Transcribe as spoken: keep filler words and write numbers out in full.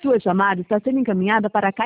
Sua chamada está sendo encaminhada para a caixa